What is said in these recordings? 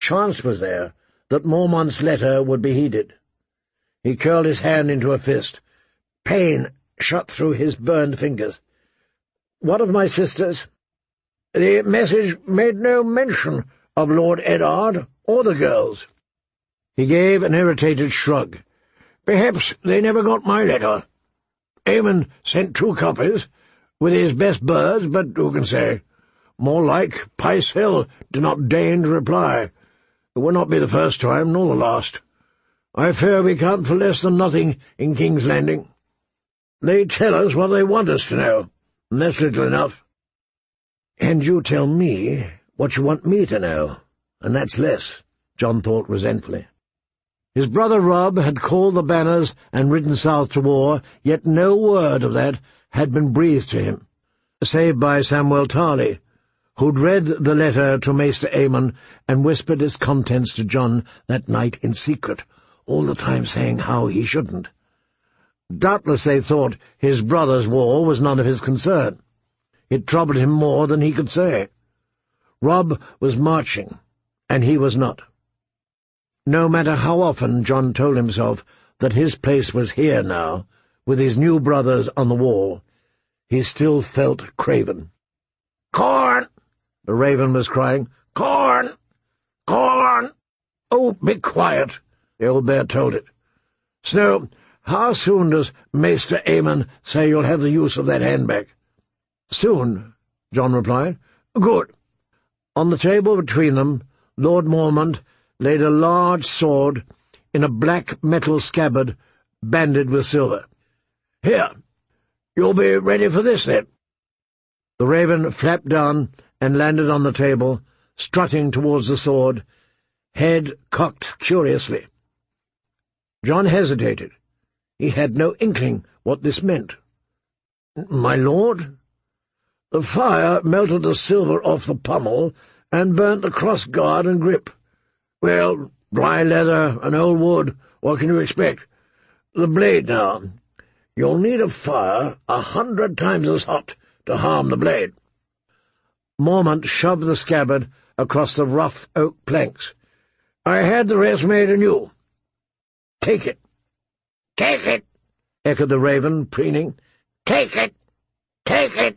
chance was there that Mormont's letter would be heeded. He curled his hand into a fist. Pain shot through his burned fingers. "What of my sisters?" "The message made no mention of Lord Eddard or the girls." He gave an irritated shrug. "Perhaps they never got my letter. Eamon sent 2 copies, with his best birds, but who can say? More like Pice Hill did not deign to reply. It will not be the first time, nor the last. I fear we count for less than nothing in King's Landing. They tell us what they want us to know, and that's little enough." "And you tell me what you want me to know, and that's less," John thought resentfully. His brother Rob had called the banners and ridden south to war, yet no word of that had been breathed to him, save by Samuel Tarley, who'd read the letter to Maester Aemon and whispered its contents to John that night in secret, all the time saying how he shouldn't. Doubtless they thought his brother's war was none of his concern. It troubled him more than he could say. Rob was marching, and he was not. No matter how often John told himself that his place was here now, with his new brothers on the wall, he still felt craven. "Corn!" the raven was crying. "Corn! Corn!" "Oh, be quiet," the old bear told it. "Snow, how soon does Maester Aemon say you'll have the use of that handbag?" "Soon," John replied. "Good." On the table between them, Lord Mormont laid a large sword in a black metal scabbard banded with silver. "Here, you'll be ready for this, then." The raven flapped down and landed on the table, strutting towards the sword, head cocked curiously. John hesitated. He had no inkling what this meant. "My lord?" "The fire melted the silver off the pommel and burnt the cross-guard and grip. Well, dry leather and old wood, what can you expect? The blade now. You'll need a fire 100 times as hot to harm the blade." Mormont shoved the scabbard across the rough oak planks. "I had the rest made anew. Take it." "Take it," echoed the raven, preening. "Take it! Take it!"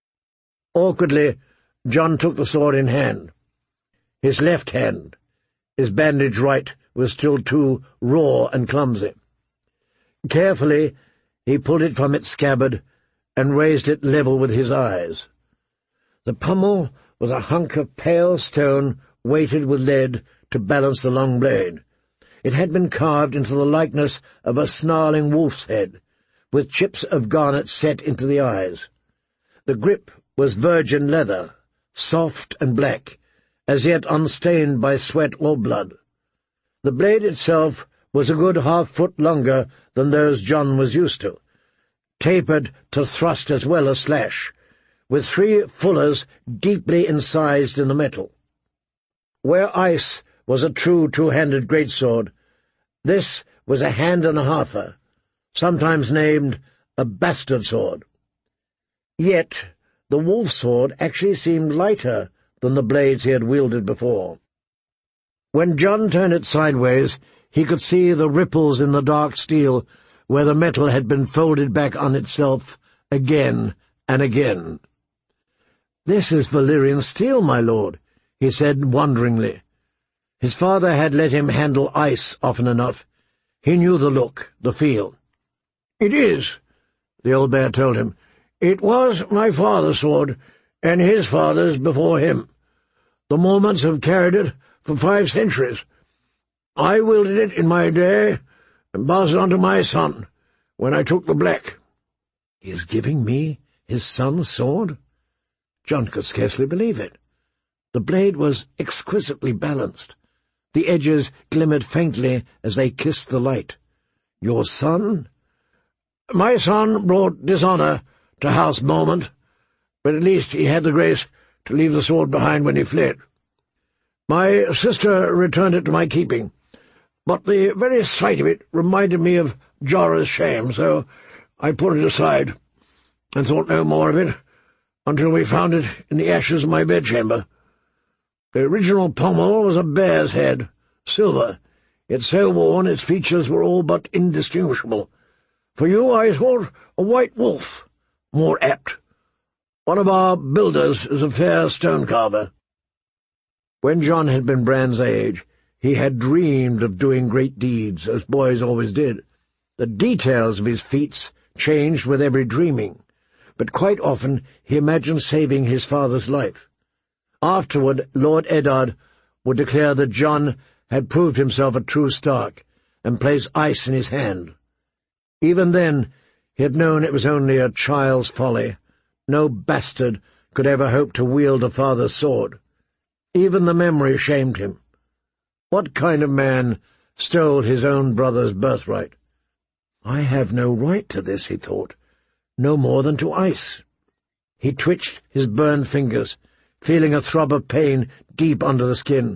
Awkwardly, John took the sword in hand. His left hand, his bandaged right, was still too raw and clumsy. Carefully, he pulled it from its scabbard and raised it level with his eyes. The pommel was a hunk of pale stone weighted with lead to balance the long blade. It had been carved into the likeness of a snarling wolf's head, with chips of garnet set into the eyes. The grip was virgin leather, soft and black, as yet unstained by sweat or blood. The blade itself was a good half-foot longer than those John was used to, tapered to thrust as well as slash, with 3 fullers deeply incised in the metal. Where ice was a true 2-handed greatsword, this was a hand-and-a-halfer, sometimes named a bastard sword. Yet the wolf sword actually seemed lighter than the blades he had wielded before. When John turned it sideways, he could see the ripples in the dark steel where the metal had been folded back on itself again and again. "This is Valyrian steel, my lord," he said wonderingly. His father had let him handle ice often enough. He knew the look, the feel. "It is," the old bear told him. "It was my father's sword, and his father's before him. The Mormonts have carried it for 5 centuries. I wielded it in my day, and passed it on to my son, when I took the black." "He is giving me his son's sword?" John could scarcely believe it. The blade was exquisitely balanced. The edges glimmered faintly as they kissed the light. "Your son?" "My son brought dishonour to House Mormont, but at least he had the grace to leave the sword behind when he fled. My sister returned it to my keeping, but the very sight of it reminded me of Jorah's shame, so I put it aside, and thought no more of it until we found it in the ashes of my bedchamber. The original pommel was a bear's head, silver, yet so worn its features were all but indistinguishable. For you I thought a white wolf, more apt. One of our builders is a fair stone-carver." When John had been Bran's age, he had dreamed of doing great deeds, as boys always did. The details of his feats changed with every dreaming, but quite often he imagined saving his father's life. Afterward, Lord Eddard would declare that John had proved himself a true Stark, and place ice in his hand. Even then, he had known it was only a child's folly. No bastard could ever hope to wield a father's sword. Even the memory shamed him. What kind of man stole his own brother's birthright? "I have no right to this," he thought, "no more than to ice." He twitched his burned fingers, feeling a throb of pain deep under the skin.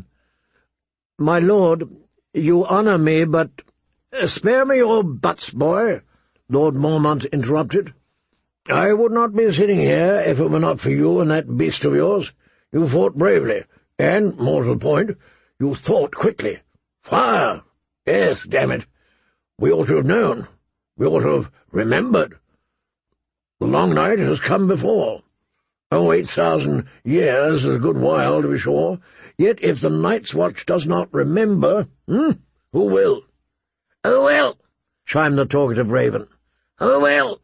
"My lord, you honour me, but—" "Spare me your buts, boy," Lord Mormont interrupted. "I would not be sitting here if it were not for you and that beast of yours. You fought bravely, and, more to the point, you thought quickly. Fire! Yes, damn it. We ought to have known. We ought to have remembered. The long night has come before. 8,000 years is a good while, to be sure. Yet if the Night's Watch does not remember, who will?" "Who will?" chimed the talkative raven. "Who will?"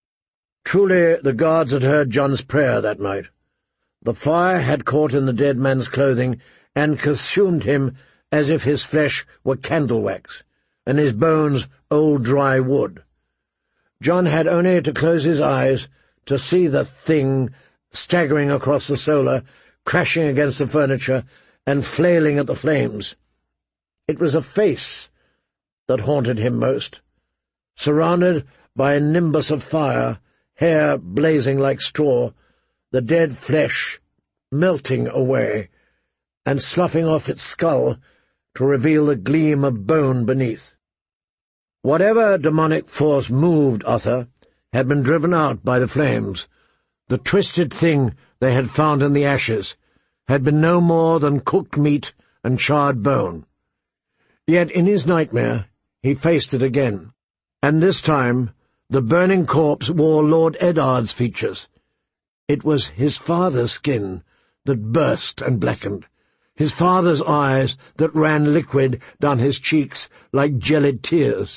Truly the guards had heard John's prayer that night. The fire had caught in the dead man's clothing and consumed him as if his flesh were candle wax, and his bones old dry wood. John had only to close his eyes to see the thing staggering across the solar, crashing against the furniture, and flailing at the flames. It was a face that haunted him most, surrounded by a nimbus of fire, hair blazing like straw, the dead flesh melting away, and sloughing off its skull to reveal the gleam of bone beneath. Whatever demonic force moved Uther had been driven out by the flames. The twisted thing they had found in the ashes had been no more than cooked meat and charred bone. Yet in his nightmare he faced it again, and this time the burning corpse wore Lord Eddard's features. It was his father's skin that burst and blackened, his father's eyes that ran liquid down his cheeks like gelid tears.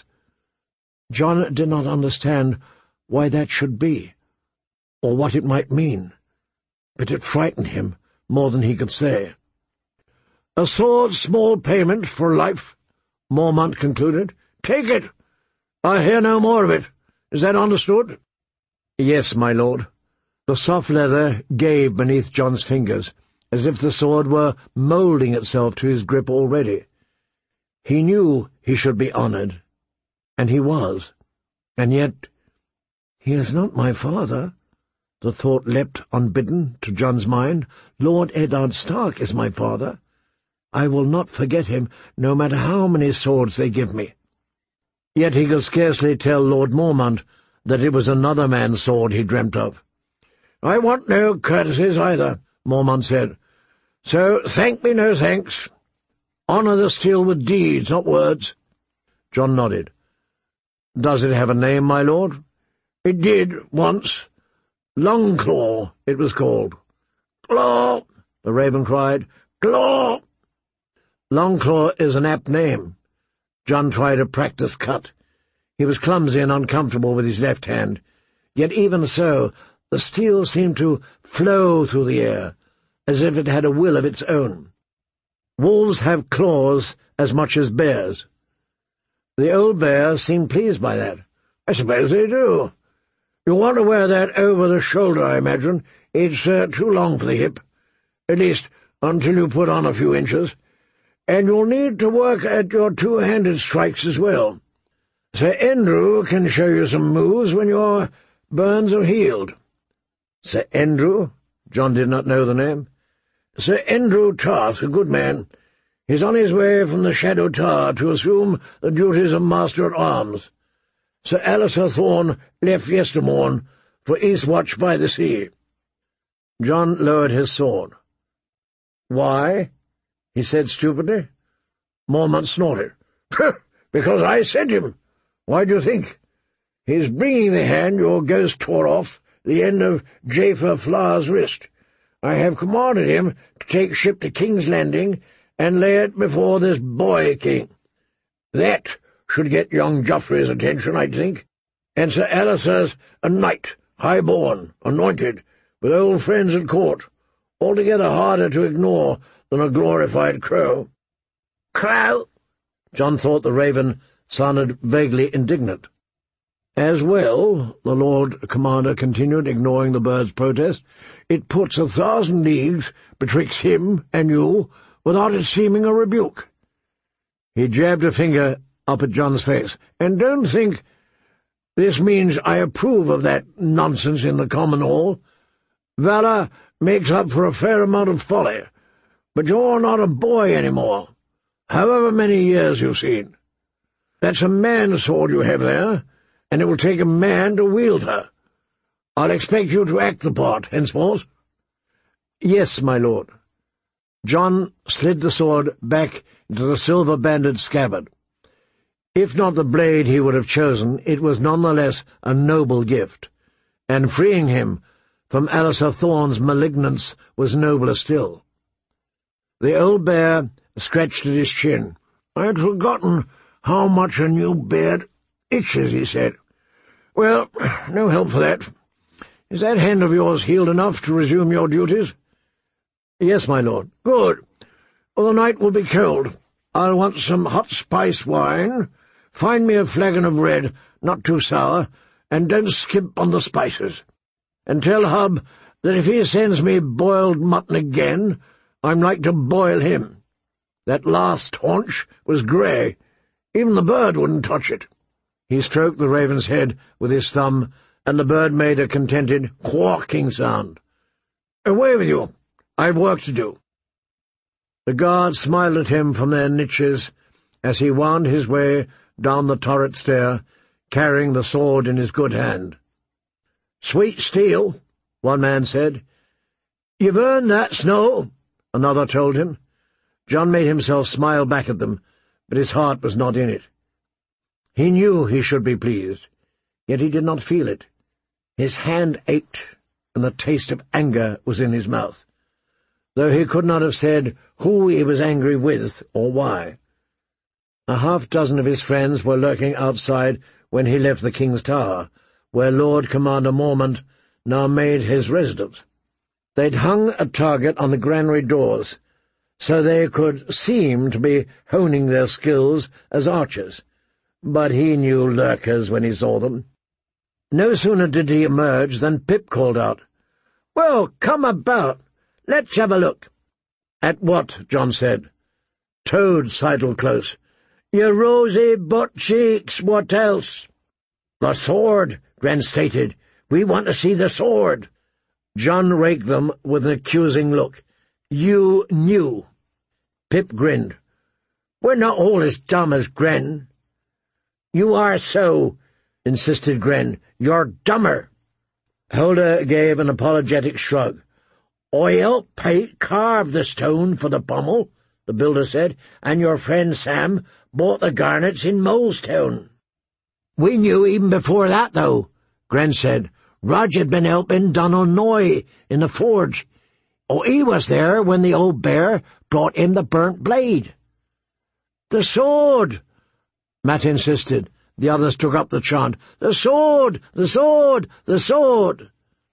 John did not understand why that should be, or what it might mean, but it frightened him more than he could say. "A sword's small payment for life," Mormont concluded. "Take it. I hear no more of it. Is that understood?" "Yes, my lord." The soft leather gave beneath John's fingers, as if the sword were moulding itself to his grip already. He knew he should be honoured, and he was, and yet— "He is not my father." The thought leapt unbidden to John's mind. "Lord Eddard Stark is my father. I will not forget him, no matter how many swords they give me." Yet he could scarcely tell Lord Mormont that it was another man's sword he dreamt of. "I want no courtesies either," Mormont said. "So thank me no thanks. Honour the steel with deeds, not words." John nodded. "Does it have a name, my lord?" "It did, once. Longclaw, it was called." "Claw!" the raven cried. "Claw!" Longclaw is an apt name. John tried a practised cut. He was clumsy and uncomfortable with his left hand, yet even so the steel seemed to flow through the air, as if it had a will of its own. Wolves have claws as much as bears. The old bear seemed pleased by that. "I suppose they do. You want to wear that over the shoulder, I imagine. It's too long for the hip. At least, until you put on a few inches. And you'll need to work at your two-handed strikes as well. Sir Endrew can show you some moves when your burns are healed." "Sir Endrew?" John did not know the name. "Sir Endrew Tarth, a good man. He's on his way from the Shadow Tower to assume the duties of Master-at-Arms. Sir Alistair Thorne left yestermorn for Eastwatch by the Sea." John lowered his sword. "Why?" he said stupidly. Mormont snorted. "Because I sent him. Why do you think? He's bringing the hand your ghost tore off the end of Jafer Flower's wrist. I have commanded him to take ship to King's Landing and lay it before this boy king. That should get young Joffrey's attention, I think. And Sir Alistair's a knight, high-born, anointed, with old friends at court, altogether harder to ignore than a glorified crow." "Crow?" Jon thought the raven sounded vaguely indignant. "As well," the Lord Commander continued, ignoring the bird's protest, "it puts 1,000 leagues betwixt him and you without it seeming a rebuke." He jabbed a finger up at Jon's face. "And don't think this means I approve of that nonsense in the common hall. Valor makes up for a fair amount of folly, but you're not a boy any more, however many years you've seen. That's a man's sword you have there, and it will take a man to wield her. I'll expect you to act the part henceforth." "Yes, my lord." Jon slid the sword back into the silver-banded scabbard. If not the blade he would have chosen, it was none the less a noble gift, and freeing him from Alistair Thorne's malignance was nobler still. The old bear scratched at his chin. "I'd forgotten how much a new beard itches," he said. "Well, no help for that. Is that hand of yours healed enough to resume your duties?" "Yes, my lord." "Good. Well, the night will be cold. I'll want some hot spice wine. Find me a flagon of red, not too sour, and don't skimp on the spices. And tell Hub that if he sends me boiled mutton again, I'm like to boil him. That last haunch was grey. Even the bird wouldn't touch it." He stroked the raven's head with his thumb, and the bird made a contented quawking sound. "Away with you. I've work to do." The guards smiled at him from their niches as he wound his way down the turret stair, carrying the sword in his good hand. "Sweet steel," one man said. "You've earned that, Snow," another told him. Jon made himself smile back at them, but his heart was not in it. He knew he should be pleased, yet he did not feel it. His hand ached, and the taste of anger was in his mouth, though he could not have said who he was angry with or why. 6 of his friends were lurking outside when he left the King's Tower, where Lord Commander Mormont now made his residence. They'd hung a target on the granary doors, so they could seem to be honing their skills as archers, but he knew lurkers when he saw them. No sooner did he emerge than Pip called out, "Well, come about. Let's have a look." "At what?" Jon said. Toad sidled close. "Your rosy butt cheeks, what else?" "The sword," Gren stated. "We want to see the sword." Jon raked them with an accusing look. "You knew." Pip grinned. "We're not all as dumb as Gren." "You are so," insisted Gren. "You're dumber." Holder gave an apologetic shrug. "I helped Pate carve the stone for the pommel," the builder said, "and your friend Sam bought the garnets in Molestown." "We knew even before that, though," Gren said. "Rog had been helping Donald Noy in the forge. Oh, he was there when the old bear brought him the burnt blade." "The sword!" Matt insisted. The others took up the chant. "The sword! The sword! The sword!"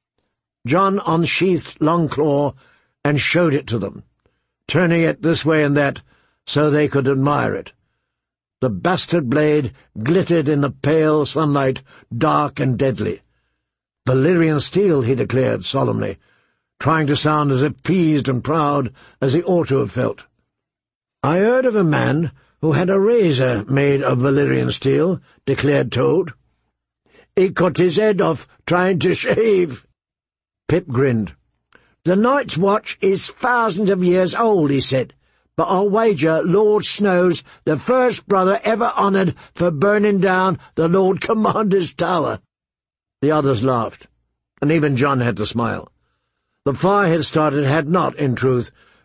Jon unsheathed Longclaw and showed it to them, turning it this way and that so they could admire it. The bastard blade glittered in the pale sunlight, dark and deadly. "Valyrian steel," he declared solemnly, trying to sound as if pleased and proud as he ought to have felt. "I heard of a man who had a razor made of Valyrian steel," declared Toad. "He cut his head off trying to shave." Pip grinned. "The Night's Watch is thousands of years old," he said, "but I'll wager Lord Snow's the first brother ever honoured for burning down the Lord Commander's tower." The others laughed, and even Jon had to smile. The fire had started had not, in truth,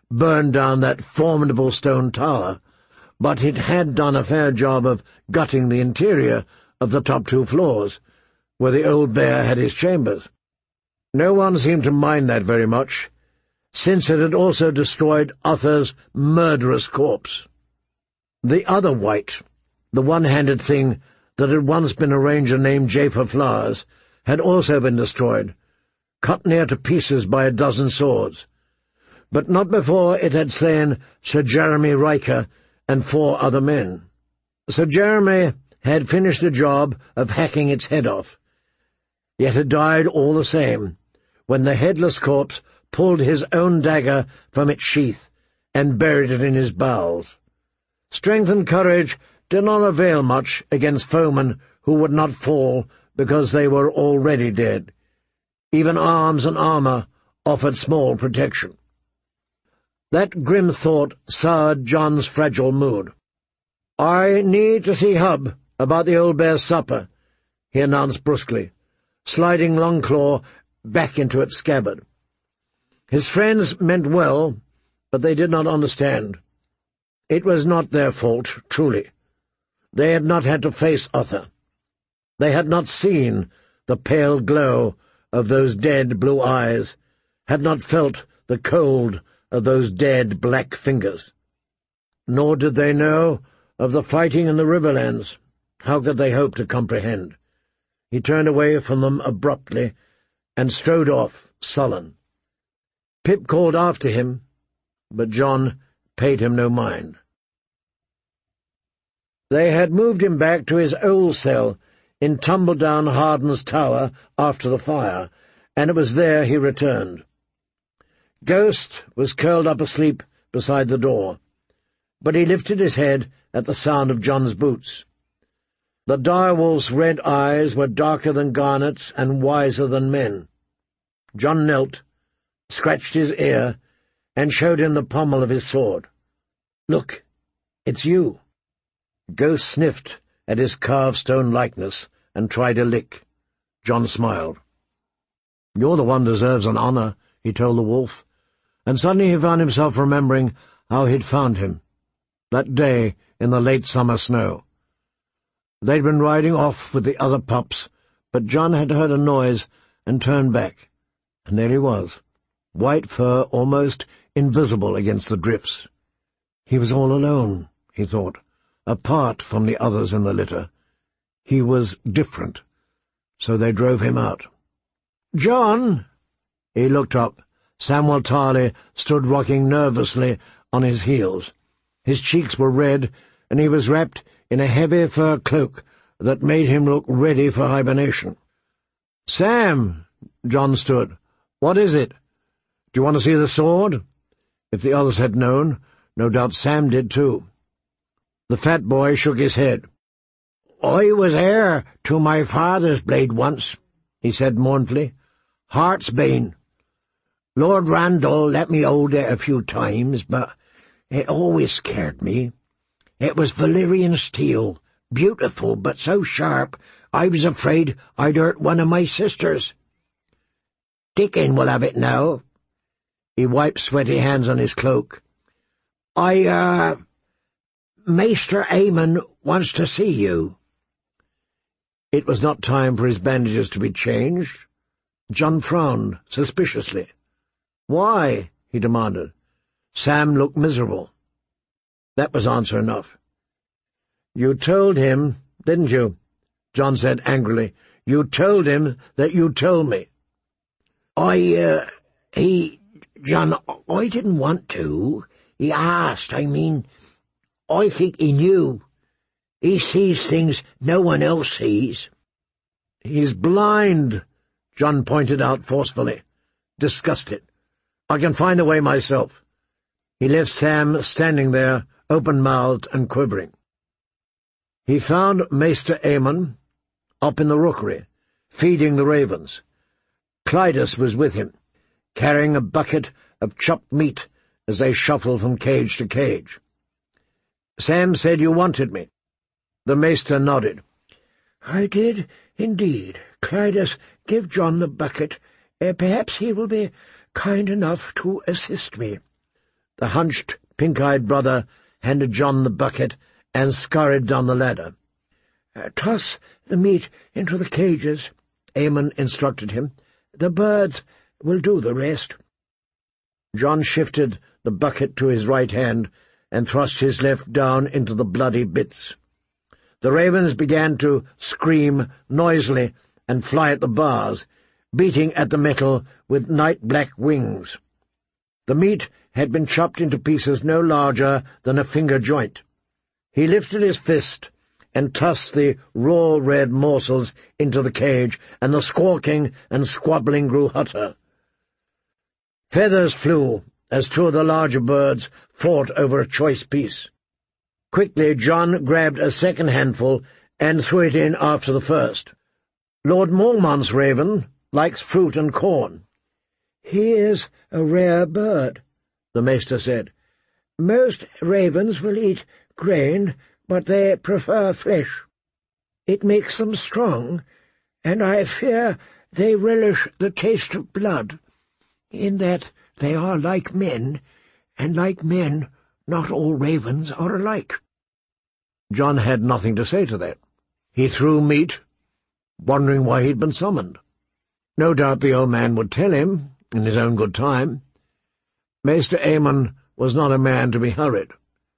burned down that formidable stone tower, but it had done a fair job of gutting the interior of the top 2 floors, where the old bear had his chambers. No one seemed to mind that very much, since it had also destroyed Uther's murderous corpse. The other wight, the one-handed thing that had once been a ranger named Jafer Flowers, had also been destroyed, cut near to pieces by a dozen swords, but not before it had slain Sir Jeremy Riker and 4 other men. Sir Jeremy had finished the job of hacking its head off, yet had died all the same, when the headless corpse pulled his own dagger from its sheath and buried it in his bowels. Strength and courage did not avail much against foemen who would not fall because they were already dead. Even arms and armour offered small protection. That grim thought soured John's fragile mood. "I need to see Hub about the old bear's supper," he announced brusquely, sliding Longclaw back into its scabbard. His friends meant well, but they did not understand. It was not their fault, truly. They had not had to face Uther. They had not seen the pale glow of those dead blue eyes, had not felt the cold of those dead black fingers. Nor did they know of the fighting in the Riverlands. How could they hope to comprehend? He turned away from them abruptly and strode off, sullen. Pip called after him, but John paid him no mind. They had moved him back to his old cell in tumble-down Harden's tower after the fire, and it was there he returned. Ghost was curled up asleep beside the door, but he lifted his head at the sound of John's boots. The direwolf's red eyes were darker than garnets and wiser than men. John knelt, scratched his ear, and showed him the pommel of his sword. "Look, it's you." Ghost sniffed at his carved stone likeness and tried a lick. John smiled. "You're the one who deserves an honour," he told the wolf, and suddenly he found himself remembering how he'd found him, that day in the late summer snow. They'd been riding off with the other pups, but John had heard a noise and turned back, and there he was, white fur almost invisible against the drifts. He was all alone, he thought, apart from the others in the litter. He was different, so they drove him out. "John!" He looked up. Samuel Tarley stood rocking nervously on his heels. His cheeks were red, and he was wrapped in a heavy fur cloak that made him look ready for hibernation. "Sam!" John stood. "What is it? Do you want to see the sword?" If the others had known, no doubt Sam did too. The fat boy shook his head. "I was heir to my father's blade once," he said mournfully. "Heartsbane. Lord Randall let me hold it a few times, but it always scared me. It was Valyrian steel, beautiful but so sharp I was afraid I'd hurt one of my sisters. Dickon will have it now." He wiped sweaty hands on his cloak. Maester Aemon wants to see you." It was not time for his bandages to be changed. John frowned suspiciously. "Why?" he demanded. Sam looked miserable. That was answer enough. "You told him, didn't you?" John said angrily. "You told him that you told me." John, I didn't want to. He asked, I think he knew. He sees things no one else sees." "He's blind," John pointed out forcefully, disgusted. "I can find a way myself." He left Sam standing there, open-mouthed and quivering. He found Maester Aemon up in the rookery, feeding the ravens. Clydas was with him, carrying a bucket of chopped meat as they shuffled from cage to cage. "Sam said you wanted me." The maester nodded. "I did, indeed. Clydas, give John the bucket. Perhaps he will be kind enough to assist me." The hunched, pink-eyed brother handed John the bucket and scurried down the ladder. "Toss the meat into the cages," Eamon instructed him. "The birds will do the rest." John shifted the bucket to his right hand and thrust his left down into the bloody bits. The ravens began to scream noisily and fly at the bars, beating at the metal with night-black wings. The meat had been chopped into pieces no larger than a finger joint. He lifted his fist and tossed the raw red morsels into the cage, and the squawking and squabbling grew hotter. Feathers flew as two of the larger birds fought over a choice piece. Quickly John grabbed a second handful and threw it in after the first. "Lord Mormont's raven likes fruit and corn." "He is a rare bird," the maester said. "Most ravens will eat grain, but they prefer flesh. It makes them strong, and I fear they relish the taste of blood, in that they are like men, and like men not all ravens are alike." John had nothing to say to that. He threw meat, wondering why he'd been summoned. No doubt the old man would tell him, in his own good time. Maester Eamon was not a man to be hurried.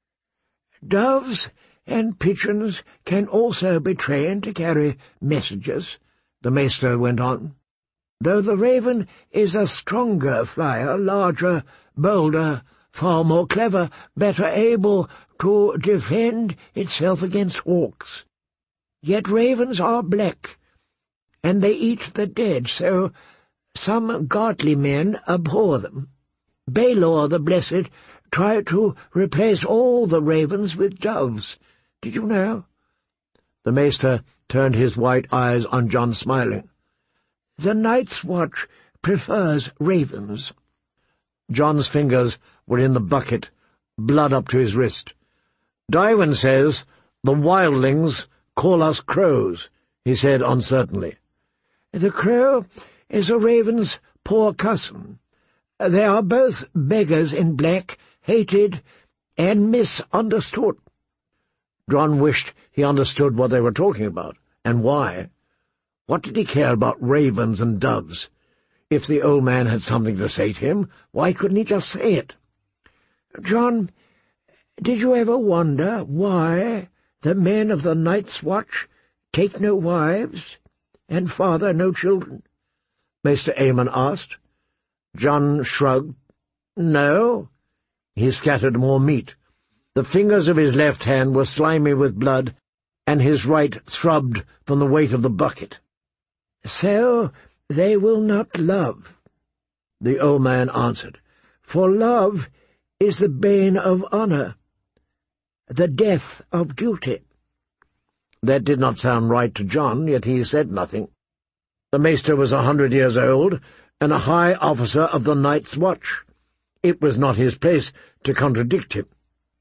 "Doves and pigeons can also be trained to carry messages," the maester went on. "Though the raven is a stronger flyer, larger, bolder, far more clever, better able to defend itself against hawks. Yet ravens are black, and they eat the dead, so some godly men abhor them. Balor the Blessed tried to replace all the ravens with doves. Did you know?" The maester turned his white eyes on John, smiling. "The Night's Watch prefers ravens." John's fingers were in the bucket, blood up to his wrist. "Darwin says the wildlings call us crows," he said uncertainly. "The crow is a raven's poor cousin. They are both beggars in black, hated and misunderstood." John wished he understood what they were talking about, and why. What did he care about ravens and doves? If the old man had something to say to him, why couldn't he just say it? "John, did you ever wonder why the men of the Night's Watch take no wives and father no children?" Maester Eamon asked. John shrugged. "No." He scattered more meat. The fingers of his left hand were slimy with blood, and his right throbbed from the weight of the bucket. "So they will not love," the old man answered, "for love is the bane of honour, the death of duty." That did not sound right to John, yet he said nothing. The maester was 100 years old, and a high officer of the Night's Watch. It was not his place to contradict him.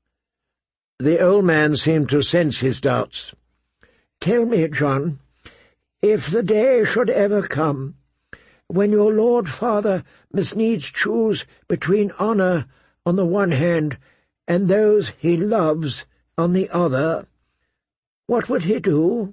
The old man seemed to sense his doubts. "Tell me, John, if the day should ever come when your Lord Father must needs choose between honour on the one hand and those he loves on the other, what would he do?"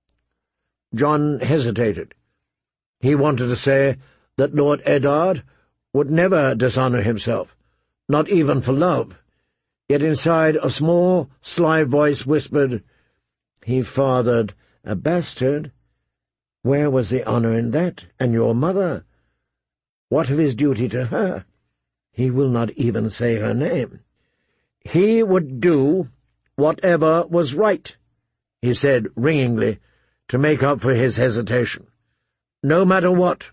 John hesitated. He wanted to say that Lord Eddard would never dishonour himself, not even for love, yet inside a small, sly voice whispered, "He fathered a bastard. Where was the honour in that? And your mother? What of his duty to her? He will not even say her name." "He would do whatever was right," he said ringingly, to make up for his hesitation. "No matter what."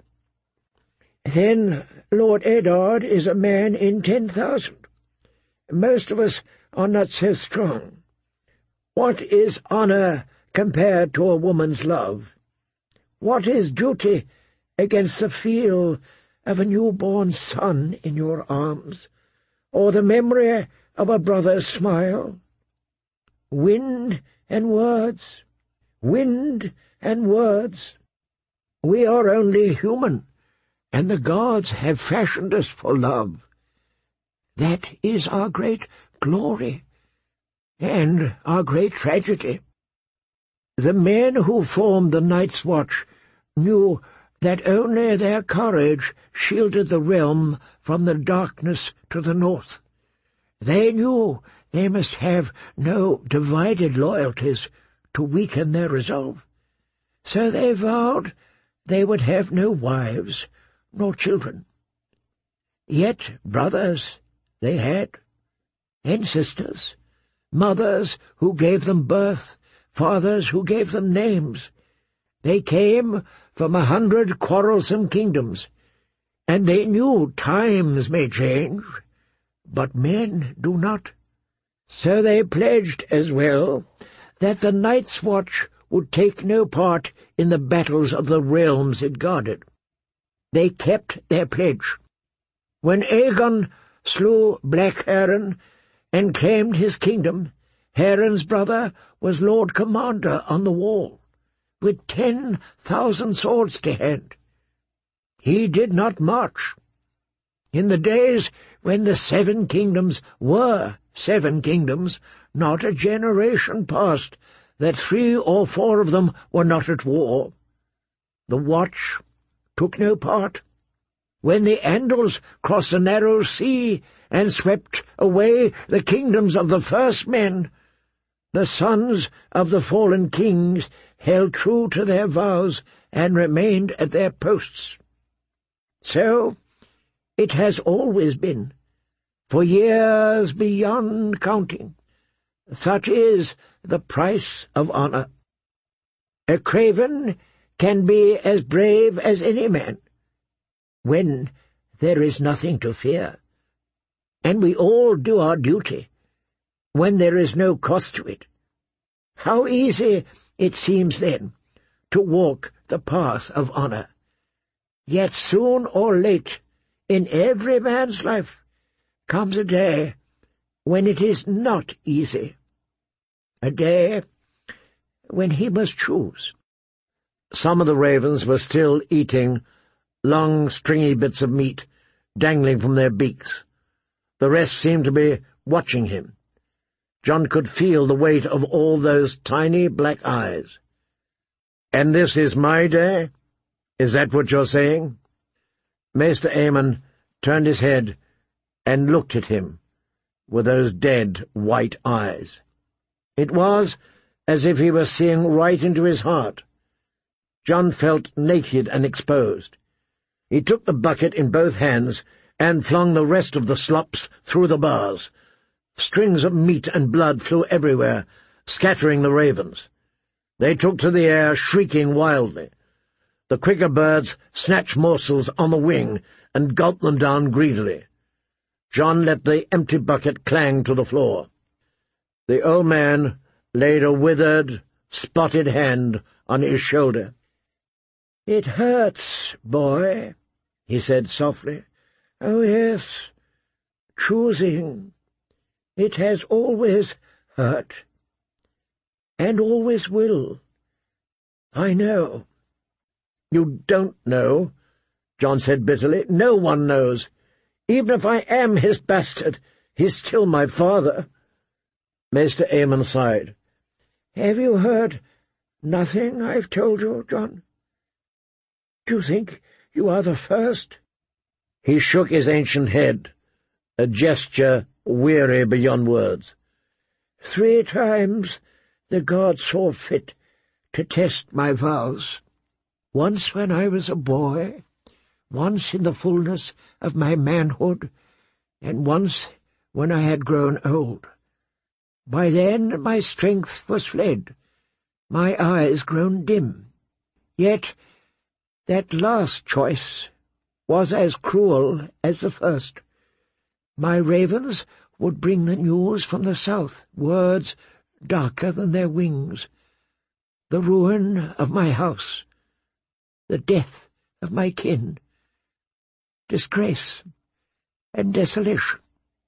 "Then Lord Eddard is a man in 10,000. Most of us are not so strong. What is honour compared to a woman's love? What is duty against the feel of a newborn son in your arms, or the memory of a brother's smile? Wind and words, wind and words. We are only human, and the gods have fashioned us for love. That is our great glory, and our great tragedy. The men who formed the Night's Watch knew that only their courage shielded the realm from the darkness to the north. They knew they must have no divided loyalties to weaken their resolve. So they vowed they would have no wives nor children. Yet brothers they had, and sisters, mothers who gave them birth, fathers who gave them names. They came from 100 quarrelsome kingdoms, and they knew times may change, but men do not. So they pledged as well that the Night's Watch would take no part in the battles of the realms it guarded. They kept their pledge. When Aegon slew Black Heron and claimed his kingdom, Heron's brother was Lord Commander on the wall, with 10,000 swords to hand. He did not march. In the days when the 7 kingdoms were 7 kingdoms, not a generation passed that 3 or 4 of them were not at war. The Watch took no part. When the Andals crossed the narrow sea and swept away the kingdoms of the first men, the sons of the fallen kings held true to their vows and remained at their posts. So it has always been, for years beyond counting. Such is the price of honor. A craven can be as brave as any man, when there is nothing to fear, and we all do our duty, when there is no cost to it. How easy it seems then to walk the path of honor. Yet soon or late, in every man's life, comes a day when it is not easy, a day when he must choose. Some of the ravens were still eating long, stringy bits of meat dangling from their beaks. The rest seemed to be watching him. Jon could feel the weight of all those tiny black eyes. "And this is my day? Is that what you're saying?" Maester Aemon turned his head and looked at him with those dead white eyes. It was as if he were seeing right into his heart. Jon felt naked and exposed. He took the bucket in both hands and flung the rest of the slops through the bars. Strings of meat and blood flew everywhere, scattering the ravens. They took to the air, shrieking wildly. The quicker birds snatched morsels on the wing and gulped them down greedily. Jon let the empty bucket clang to the floor. The old man laid a withered, spotted hand on his shoulder. "It hurts, boy," he said softly. "Oh, yes, choosing. It has always hurt, and always will. I know." "You don't know," Jon said bitterly. "No one knows. Even if I am his bastard, he's still my father." Maester Aemon sighed. "Have you heard nothing I've told you, Jon? Do you think you are the first?" He shook his ancient head, a gesture weary beyond words. 3 times the gods saw fit to test my vows. Once when I was a boy, once in the fullness of my manhood, and once when I had grown old. By then my strength was fled, my eyes grown dim. Yet that last choice was as cruel as the first. My ravens would bring the news from the south, words darker than their wings, the ruin of my house, the death of my kin, disgrace and desolation.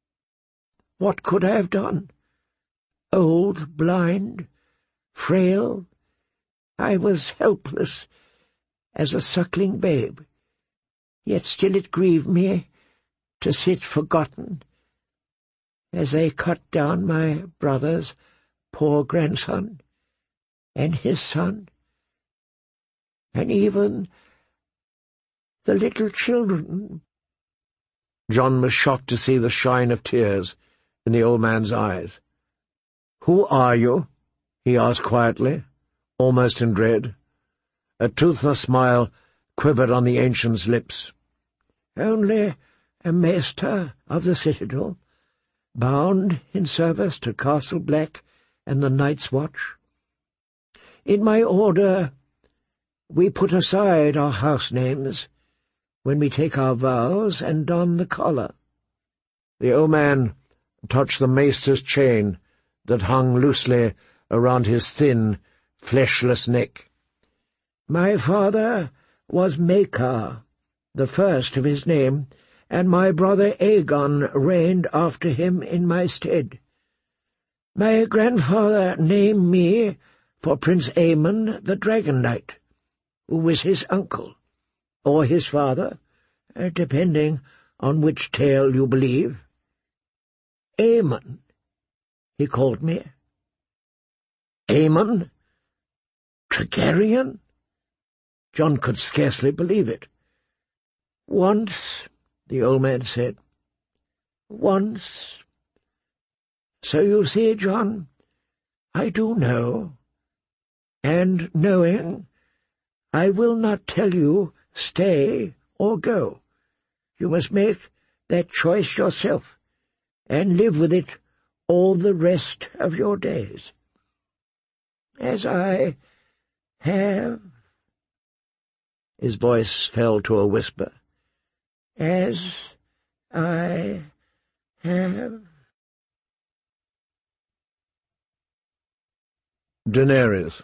What could I have done? Old, blind, frail, I was helpless as a suckling babe, yet still it grieved me to sit forgotten as they cut down my brother's poor grandson, and his son, and even the little children." John was shocked to see the shine of tears in the old man's eyes. "Who are you?" he asked quietly, almost in dread. A toothless smile quivered on the ancient's lips. "Only a maester of the citadel, bound in service to Castle Black and the Night's Watch. In my order, we put aside our house names when we take our vows and don the collar." The old man touched the maester's chain that hung loosely around his thin, fleshless neck. "My father was Makar, the first of his name, and my brother Aegon reigned after him in my stead. My grandfather named me for Prince Aemon the Dragon Knight, who was his uncle, or his father, depending on which tale you believe. Aemon, he called me." "Aemon? Targaryen?" John could scarcely believe it. "Once," the old man said. "Once. So you see, John, I do know. And knowing, I will not tell you stay or go. You must make that choice yourself, and live with it all the rest of your days. As I have—" his voice fell to a whisper. "As I have—" Daenerys.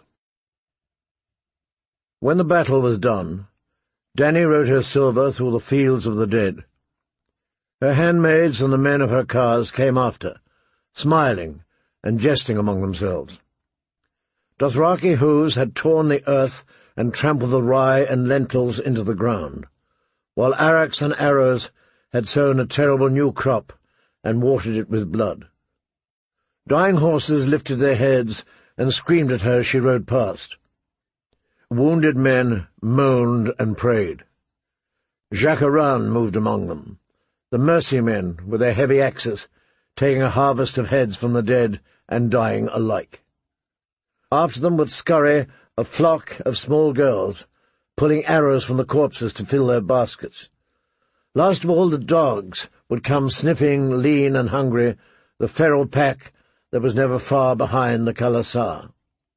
When the battle was done, Dany rode her silver through the fields of the dead. Her handmaids and the men of her cars came after, smiling and jesting among themselves. Dothraki hooves had torn the earth and trampled the rye and lentils into the ground, while arrows and arrows had sown a terrible new crop and watered it with blood. Dying horses lifted their heads and screamed at her as she rode past. Wounded men moaned and prayed. Jacaran moved among them, the mercy men with their heavy axes, taking a harvest of heads from the dead and dying alike. After them would scurry a flock of small girls, pulling arrows from the corpses to fill their baskets. Last of all, the dogs would come sniffing, lean and hungry, the feral pack that was never far behind the Khalasar.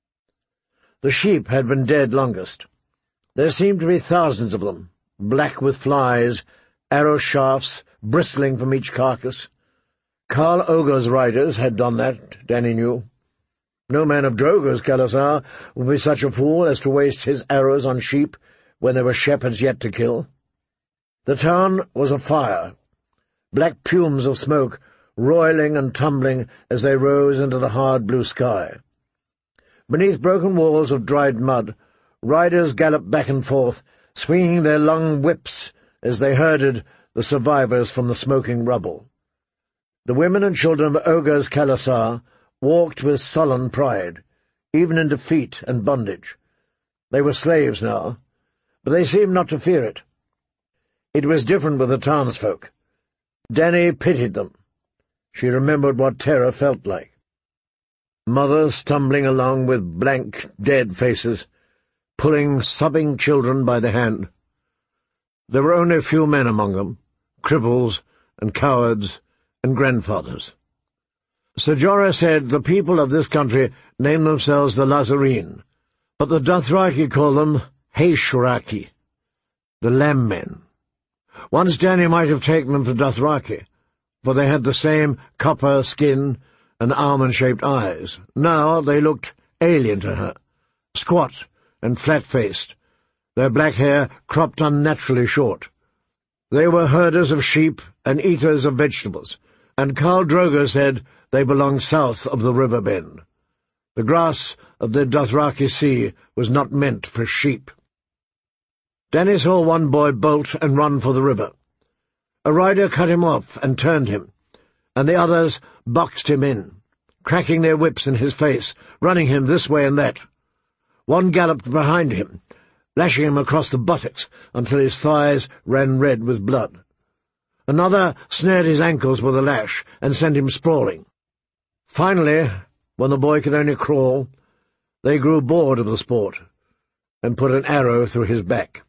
The sheep had been dead longest. There seemed to be thousands of them, black with flies, arrow shafts bristling from each carcass. Khal Ogre's riders had done that, Dany knew. No man of Drogo's Khalasar would be such a fool as to waste his arrows on sheep when there were shepherds yet to kill. The town was afire, black plumes of smoke roiling and tumbling as they rose into the hard blue sky. Beneath broken walls of dried mud, riders galloped back and forth, swinging their long whips as they herded the survivors from the smoking rubble. The women and children of Ogre's Khalasar walked with sullen pride, even in defeat and bondage. They were slaves now, but they seemed not to fear it. It was different with the townsfolk. Dany pitied them. She remembered what terror felt like. Mothers stumbling along with blank, dead faces, pulling sobbing children by the hand. There were only a few men among them, cripples and cowards and grandfathers. Ser Jorah said the people of this country name themselves the Lázareen, but the Dothraki call them Haesh'raki, the Lamb Men. Once Dany might have taken them for Dothraki, for they had the same copper skin and almond-shaped eyes. Now they looked alien to her, squat and flat-faced, their black hair cropped unnaturally short. They were herders of sheep and eaters of vegetables, and Khal Drogo said they belonged south of the river bend. The grass of the Dothraki Sea was not meant for sheep. Dany saw one boy bolt and run for the river. A rider cut him off and turned him, and the others boxed him in, cracking their whips in his face, running him this way and that. One galloped behind him, lashing him across the buttocks until his thighs ran red with blood. Another snared his ankles with a lash and sent him sprawling. Finally, when the boy could only crawl, they grew bored of the sport and put an arrow through his back.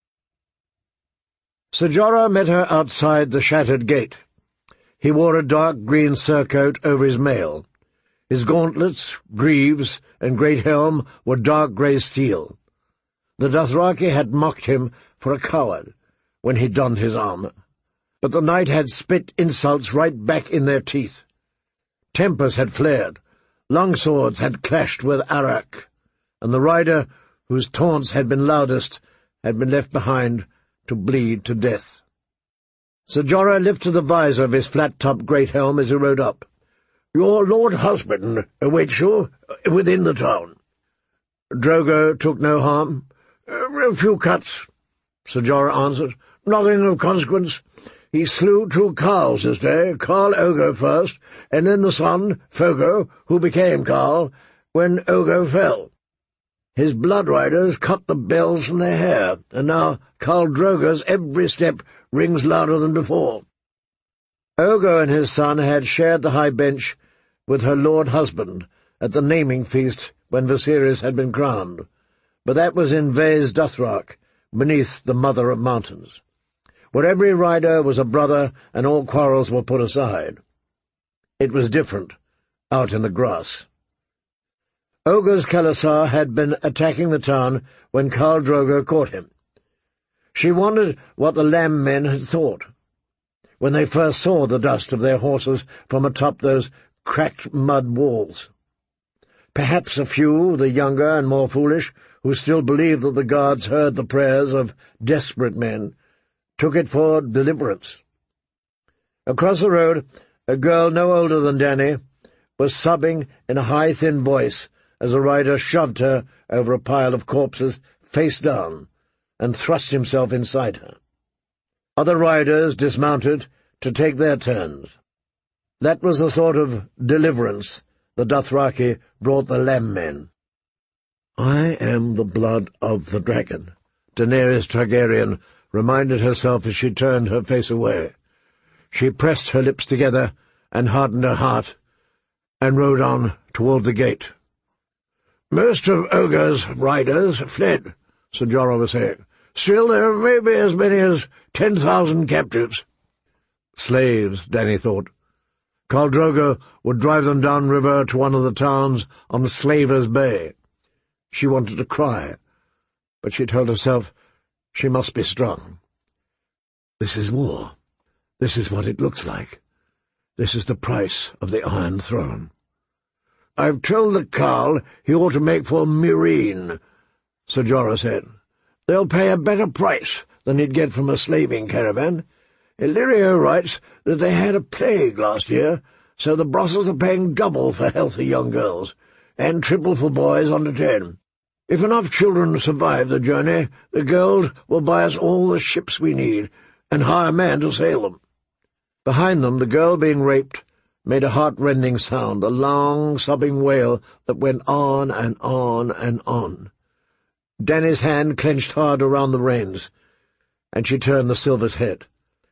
Sir Jorah met her outside the shattered gate. He wore a dark green surcoat over his mail. His gauntlets, greaves, and great helm were dark grey steel. The Dothraki had mocked him for a coward when he donned his armour, but the knight had spit insults right back in their teeth. Tempers had flared, long swords had clashed with arak, and the rider, whose taunts had been loudest, had been left behind to bleed to death. Sir Jorah lifted the visor of his flat-topped great helm as he rode up. "Your lord husband awaits you within the town." Drogo took no harm. "A few cuts," Sir Jorah answered. "Nothing of consequence. He slew 2 carls this day, Carl Ogo first, and then the son, Fogo, who became Carl, when Ogo fell. His blood riders cut the bells from their hair, and now Khal Drogo's every step rings louder than before." Ogo and his son had shared the high bench with her lord husband at the naming feast when Viserys had been crowned, but that was in Vez Dothrak, beneath the Mother of Mountains, where every rider was a brother and all quarrels were put aside. It was different out in the grass. Ogo's Khalasar had been attacking the town when Khal Drogo caught him. She wondered what the Lamb men had thought when they first saw the dust of their horses from atop those cracked mud walls. Perhaps a few, the younger and more foolish, who still believed that the gods heard the prayers of desperate men, took it for deliverance. Across the road, a girl no older than Dany was sobbing in a high, thin voice as a rider shoved her over a pile of corpses face down and thrust himself inside her. Other riders dismounted to take their turns. That was the sort of deliverance the Dothraki brought the Lamb men. "I am the blood of the dragon," Daenerys Targaryen reminded herself as she turned her face away. She pressed her lips together and hardened her heart, and rode on toward the gate. "Most of Ogo's riders fled," Sir Jorah was saying. "Still, there may be as many as 10,000 captives." Slaves, Dany thought. Khal Drogo would drive them downriver to one of the towns on Slaver's Bay. She wanted to cry, but she told herself she must be strong. This is war. This is what it looks like. This is the price of the Iron Throne. "I've told the Khal he ought to make for Meereen," Sir Jorah said. "They'll pay a better price than he'd get from a slaving caravan. Illyrio writes that they had a plague last year, so the brothels are paying double for healthy young girls, and triple for boys under 10. If enough children survive the journey, the gold will buy us all the ships we need, and hire men to sail them." Behind them, the girl being raped made a heart-rending sound, a long, sobbing wail that went on and on and on. Dany's hand clenched hard around the reins, and she turned the Silver's head.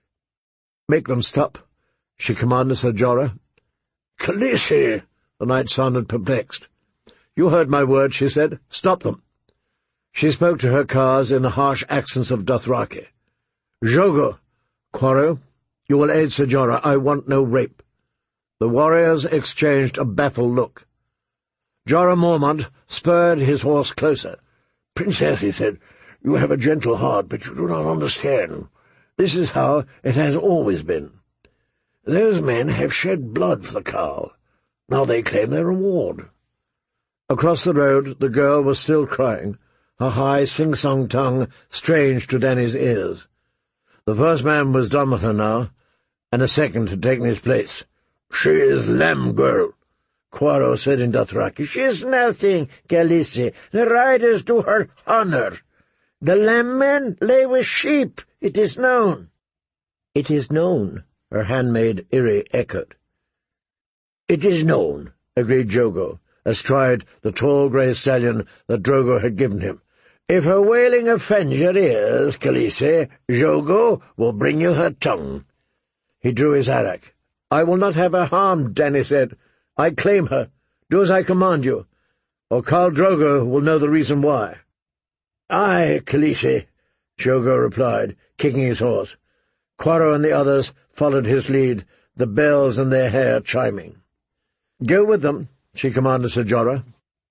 "Make them stop," she commanded Sir Jorah. "Khaleesi," the knight sounded perplexed. "You heard my word," she said. "Stop them." She spoke to her Khars in the harsh accents of Dothraki. "Jogo, Quarro, you will aid Sir Jorah. I want no rape." The warriors exchanged a baffled look. Jorah Mormont spurred his horse closer. "Princess," he said, "you have a gentle heart, but you do not understand. This is how it has always been. Those men have shed blood for the Khal. Now they claim their reward." Across the road, the girl was still crying, her high sing-song tongue strange to Dany's ears. The first man was done with her now, and a second had taken his place. "She is Lamb Girl," Quarro said in Dothraki. "She is nothing, Khaleesi. The riders do her honor. The Lamb men lay with sheep, it is known." "It is known," her handmaid Iri echoed. "It is known," agreed Jogo, astride the tall grey stallion that Drogo had given him. "If her wailing offends your ears, Khaleesi, Jogo will bring you her tongue." He drew his arak. "I will not have her harmed," Dany said. "I claim her. Do as I command you, or Khal Drogo will know the reason why." "Aye, Khaleesi," Jogo replied, kicking his horse. Quaro and the others followed his lead, the bells in their hair chiming. "Go with them," she commanded Ser Jorah.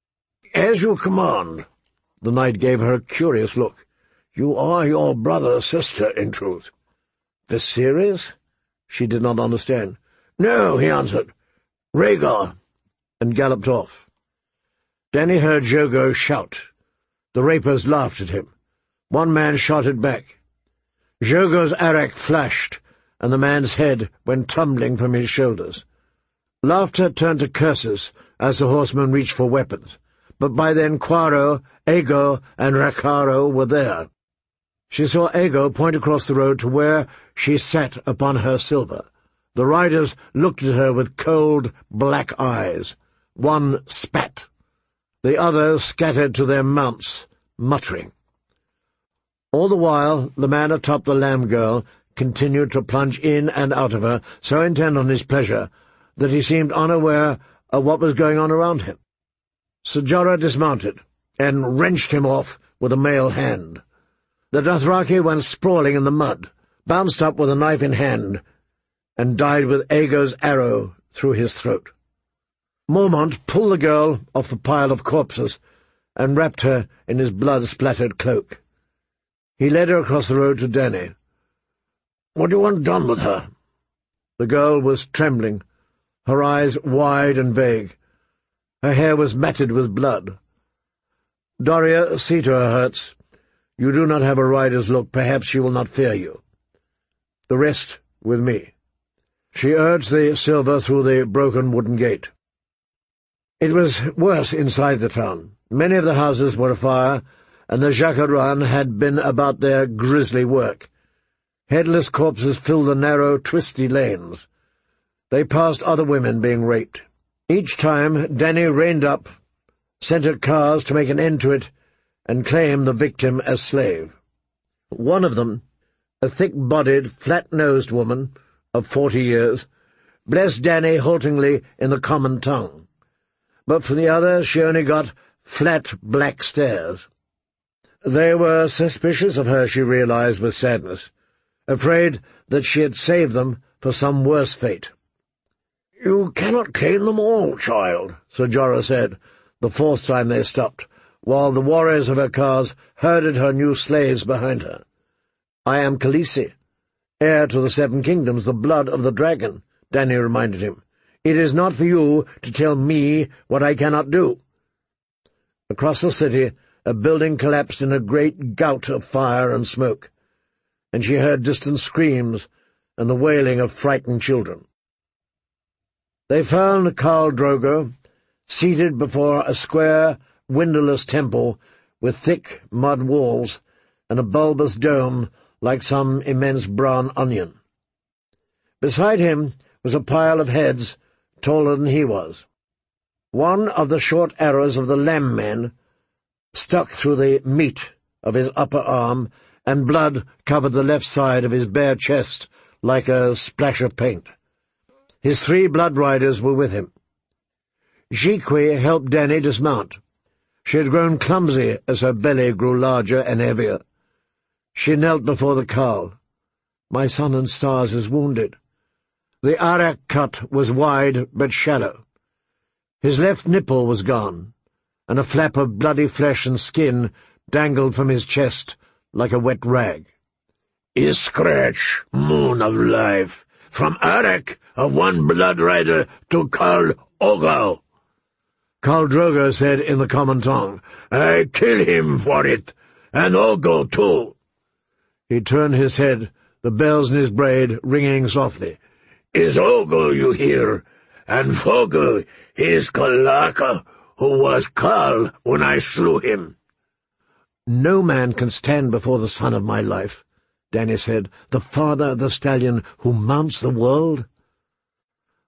"As you command." The knight gave her a curious look. "You are your brother's sister, in truth." "Viserys?" She did not understand. "No," he answered. "Rhaegar," and galloped off. Dany heard Jogo shout. The rapers laughed at him. One man shouted back. Jogo's arak flashed, and the man's head went tumbling from his shoulders. Laughter turned to curses as the horsemen reached for weapons, but by then Quaro, Aego, and Rakharo were there. She saw Aego point across the road to where she sat upon her silver. The riders looked at her with cold, black eyes. One spat. The others scattered to their mounts, muttering. All the while, the man atop the lamb girl continued to plunge in and out of her, so intent on his pleasure that he seemed unaware of what was going on around him. Ser Jorah dismounted and wrenched him off with a mailed hand. The Dothraki went sprawling in the mud, bounced up with a knife in hand, and died with Aego's arrow through his throat. Mormont pulled the girl off the pile of corpses and wrapped her in his blood-splattered cloak. He led her across the road to Dany. "What do you want done with her?" The girl was trembling, her eyes wide and vague. Her hair was matted with blood. "Doria, see to her hurts. You do not have a rider's look. Perhaps she will not fear you. The rest with me." She urged the silver through the broken wooden gate. It was worse inside the town. Many of the houses were afire, and the Jaqaran had been about their grisly work. Headless corpses filled the narrow, twisty lanes. They passed other women being raped. Each time Dany reined up, sent her cars to make an end to it, and claim the victim as slave. One of them, a thick-bodied, flat-nosed woman of 40 years, blessed Dany haltingly in the common tongue. But for the other she only got flat black stares. They were suspicious of her, she realized with sadness, afraid that she had saved them for some worse fate. "You cannot claim them all, child," Ser Jorah said, the fourth time they stopped, while the warriors of her cars herded her new slaves behind her. "I am Khaleesi, heir to the 7 kingdoms, the blood of the dragon," Dany reminded him. "It is not for you to tell me what I cannot do." Across the city, a building collapsed in a great gout of fire and smoke, and she heard distant screams and the wailing of frightened children. They found Khal Drogo, seated before a square, windowless temple with thick mud walls and a bulbous dome like some immense brown onion. Beside him was a pile of heads taller than he was. One of the short arrows of the lamb men stuck through the meat of his upper arm, and blood covered the left side of his bare chest like a splash of paint. His 3 blood riders were with him. Jiqui helped Dany dismount. She had grown clumsy as her belly grew larger and heavier. She knelt before the Khal. "My son and stars is wounded." The arak cut was wide but shallow. His left nipple was gone, and a flap of bloody flesh and skin dangled from his chest like a wet rag. "Iskretch, moon of life, from arak of one blood rider to Khal Ogo," Khal Drogo said in the common tongue. "I kill him for it, and Ogo too." He turned his head, the bells in his braid ringing softly. "Is Ogo you hear? And Fogo is Kalaka, who was Khal when I slew him." "No man can stand before the son of my life," Dany said, "the father of the stallion who mounts the world."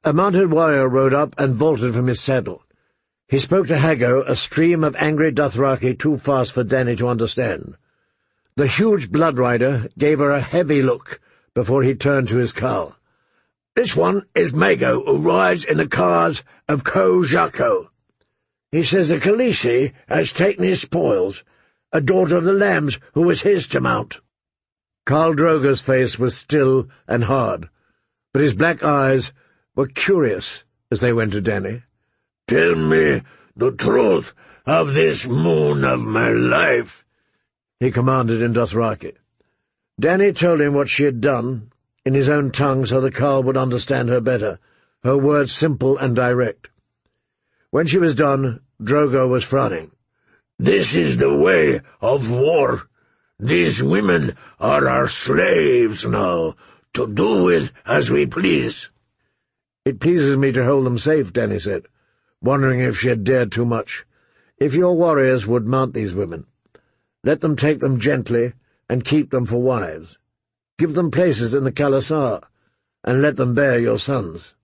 A mounted warrior rode up and vaulted from his saddle. He spoke to Hago, a stream of angry Dothraki too fast for Dany to understand. The huge blood rider gave her a heavy look before he turned to his carl. "This one is Mago, who rides in the cars of Ko Jaqo. He says the Khaleesi has taken his spoils, a daughter of the lambs who was his to mount." Khal Drogo's face was still and hard, but his black eyes were curious as they went to Dany. "Tell me the truth of this moon of my life," he commanded in Dothraki. Dany told him what she had done, in his own tongue so the Khal would understand her better, her words simple and direct. When she was done, Drogo was frowning. "This is the way of war. These women are our slaves now, to do with as we please." "It pleases me to hold them safe," Dany said, wondering if she had dared too much. "If your warriors would mount these women, let them take them gently and keep them for wives. Give them places in the khalasar, and let them bear your sons."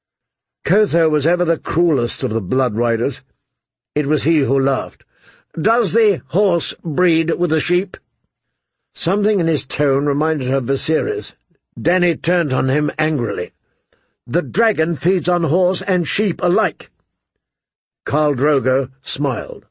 Kotho was ever the cruelest of the blood riders. It was he who laughed. "Does the horse breed with the sheep?" Something in his tone reminded her of Viserys. Dany turned on him angrily. "The dragon feeds on horse and sheep alike." Khal Drogo smiled.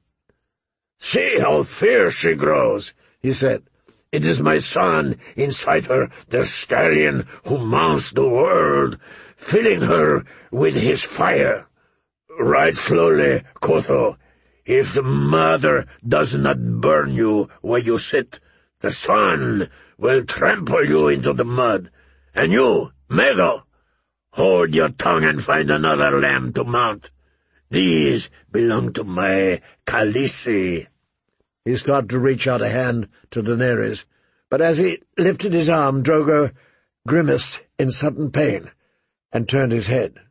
"See how fierce she grows," he said. "It is my son inside her, the stallion who mounts the world, filling her with his fire. Ride slowly, Kotho. If the mother does not burn you where you sit, the son will trample you into the mud. And you, Mago, hold your tongue and find another lamb to mount. These belong to my Khaleesi." He started to reach out a hand to Daenerys, but as he lifted his arm, Drogo grimaced in sudden pain and turned his head.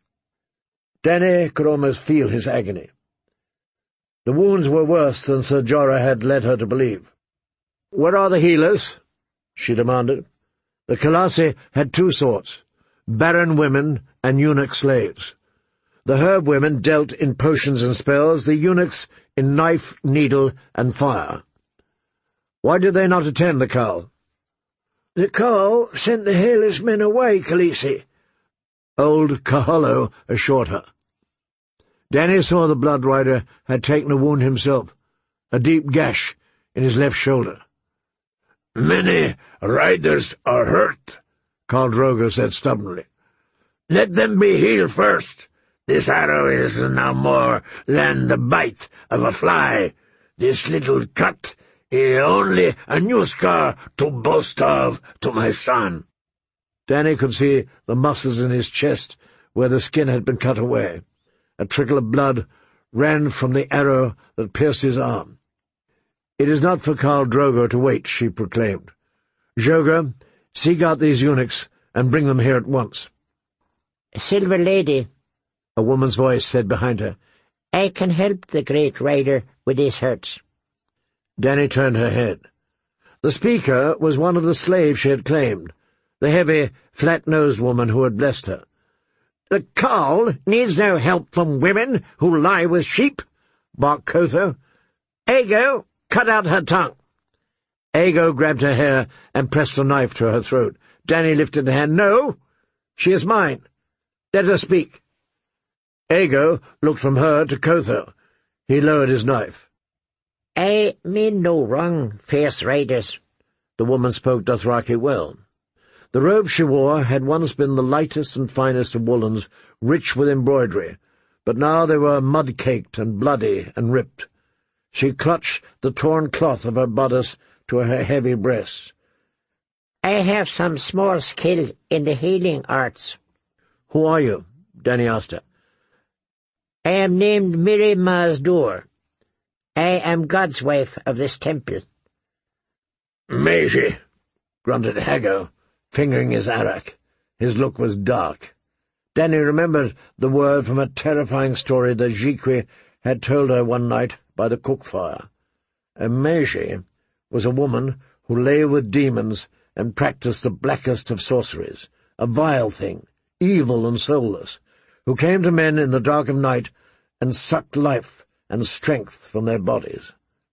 Dany could almost feel his agony. The wounds were worse than Ser Jorah had led her to believe. "Where are the healers?" she demanded. The Khaleesi had two sorts, barren women and eunuch slaves. The herb women dealt in potions and spells, the eunuchs in knife, needle, and fire. "Why did they not attend the Khal?" "The Khal sent the hairless men away, Khaleesi," old Kaholo assured her. Dany saw the blood rider had taken a wound himself, a deep gash in his left shoulder. "Many riders are hurt," Khal Drogo said stubbornly. "Let them be healed first. This arrow is no more than the bite of a fly. This little cut is only a new scar to boast of to my son." Dany could see the muscles in his chest where the skin had been cut away. A trickle of blood ran from the arrow that pierced his arm. "It is not for Khal Drogo to wait," she proclaimed. "Joga, seek out these eunuchs and bring them here at once." "Silver Lady," a woman's voice said behind her, "I can help the great rider with his hurts." Dany turned her head. The speaker was one of the slaves she had claimed, the heavy, flat-nosed woman who had blessed her. "The Khal needs no help from women who lie with sheep," barked Kotho. "Aego, cut out her tongue." Aego grabbed her hair and pressed a knife to her throat. Dany lifted a hand. "No, she is mine. Let her speak." Aego looked from her to Kotho. He lowered his knife. "I mean no wrong, fierce riders." The woman spoke Dothraki well. The robe she wore had once been the lightest and finest of woolens, rich with embroidery, but now they were mud-caked and bloody and ripped. She clutched the torn cloth of her bodice to her heavy breasts. "I have some small skill in the healing arts." "Who are you?" Dany asked her. "I am named Mirri Maz Duur. I am God's wife of this temple." "Maisie," grunted Hago, fingering his arak. His look was dark. Dany remembered the word from a terrifying story that Jiqui had told her one night by the cook fire. A Maisie was a woman who lay with demons and practiced the blackest of sorceries, a vile thing, evil and soulless. who came to men in the dark of night and sucked life and strength from their bodies.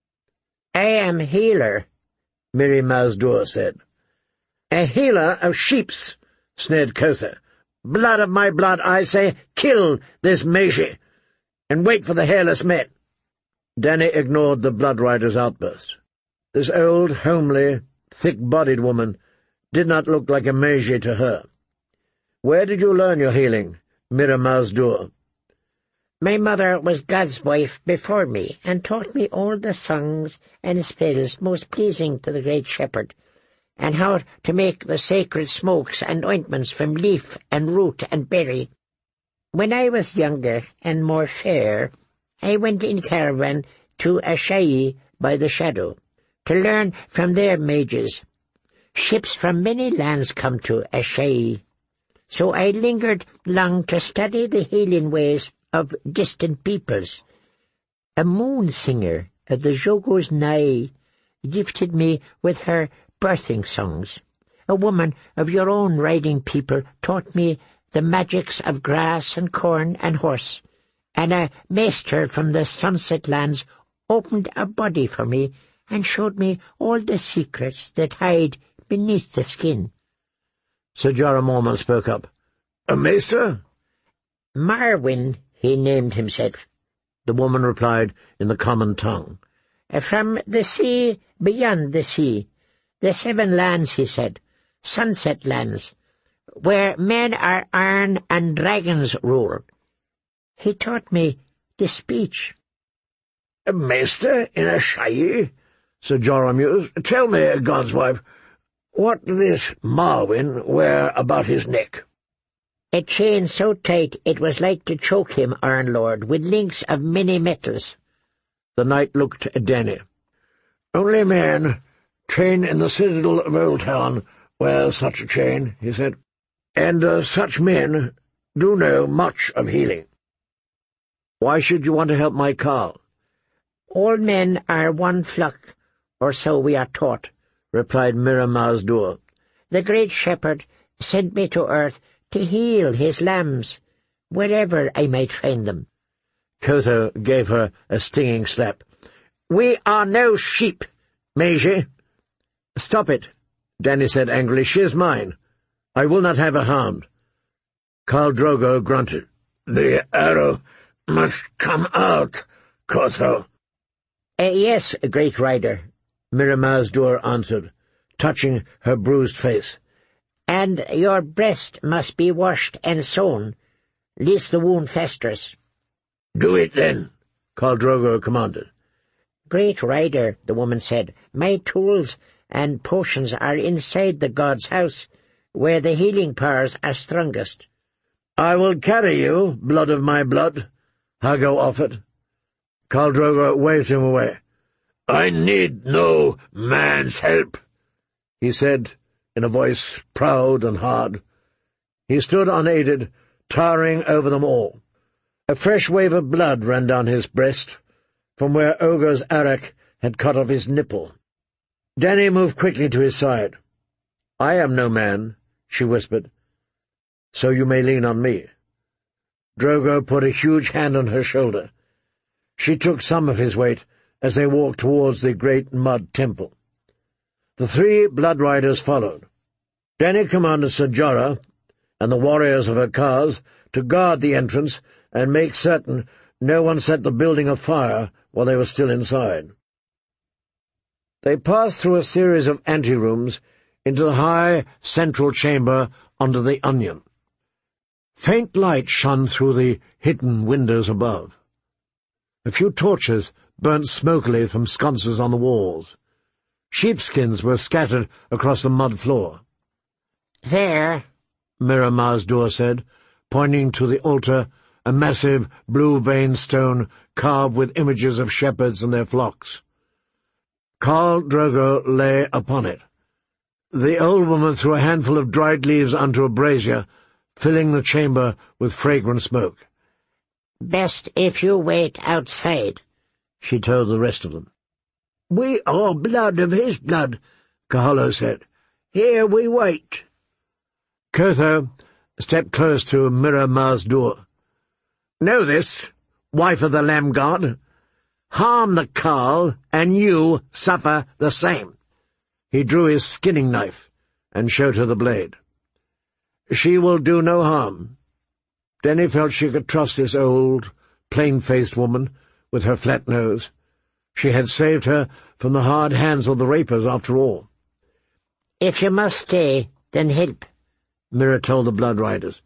"I am healer," Mirri Maz Dur said. "A healer of sheeps," sneered Kotha. "Blood of my blood, I say, kill this Meiji, and wait for the hairless men." Danny ignored the Blood Rider's outburst. This old, homely, thick-bodied woman did not look like a Meiji to her. "Where did you learn your healing, Mirri Maz Dur?" "My mother was God's wife before me, and taught me all the songs and spells most pleasing to the great shepherd, and how to make the sacred smokes and ointments from leaf and root and berry. When I was younger and more fair, I went in caravan to Ashayi by the Shadow, to learn from their mages. Ships from many lands come to Ashayi, so I lingered long to study the healing ways of distant peoples. A moon singer at the Jogo's Nai gifted me with her birthing songs. A woman of your own riding people taught me the magics of grass and corn and horse, and a maester from the sunset lands opened a body for me and showed me all the secrets that hide beneath the skin." Sir Jorah Mormont spoke up. "A maester?" "Marwyn, he named himself," the woman replied in the common tongue. "From the sea beyond the sea, the 7 lands, he said, sunset lands, where men are iron and dragons rule. He taught me the speech." "A maester in Ashayi?" Sir Jorah mused. "Tell me, God's wife, what did this Marwyn wear about his neck?" "A chain so tight it was like to choke him, Iron Lord, with links of many metals." The knight looked at Danny. "Only men trained in the citadel of Old Town wear such a chain," he said. "And such men do know much of healing." "Why should you want to help my Carl?" "All men are one flock, or so we are taught," replied Mirri Maz Dur. "The great shepherd sent me to earth to heal his lambs, wherever I might find them." Kotha gave her a stinging slap. "We are no sheep, Meiji." "Stop it," Danny said angrily. "She is mine. I will not have her harmed." Khal Drogo grunted. "The arrow must come out, Kotha." Yes, great rider," Mirri Maz Dur answered, touching her bruised face. "And your breast must be washed and sewn, lest the wound festers." "Do it, then," Khal Drogo commanded. "Great rider," the woman said, "my tools and potions are inside the god's house, where the healing powers are strongest." "I will carry you, blood of my blood," Hago offered. Khal Drogo waved him away. "I need no man's help," he said, in a voice proud and hard. He stood unaided, towering over them all. A fresh wave of blood ran down his breast, from where Ogur's arak had cut off his nipple. Danny moved quickly to his side. "I am no man," she whispered, "so you may lean on me." Drogo put a huge hand on her shoulder. She took some of his weight as they walked towards the great mud temple. The 3 blood riders followed. Danny commanded Sir Jorah and the warriors of her cars to guard the entrance and make certain no one set the building afire while they were still inside. They passed through a series of anterooms into the high central chamber under the onion. Faint light shone through the hidden windows above. A few torches burnt smokily from sconces on the walls. Sheepskins were scattered across the mud floor. "There," Mirri Maz Dur said, pointing to the altar, a massive blue-veined stone carved with images of shepherds and their flocks. Khal Drogo lay upon it. The old woman threw a handful of dried leaves onto a brazier, filling the chamber with fragrant smoke. "Best if you wait outside," she told the rest of them. "We are blood of his blood," Kahalo said. "Here we wait." Kotha stepped close to Mirri Maz Dur. Know this, wife of the Lamb God. Harm the carle, and you suffer the same." He drew his skinning knife and showed her the blade. "She will do no harm." Denny felt she could trust this old, plain-faced woman with her flat nose. She had saved her from the hard hands of the rapers, after all. "If you must stay, then help," Mira told the Blood Riders.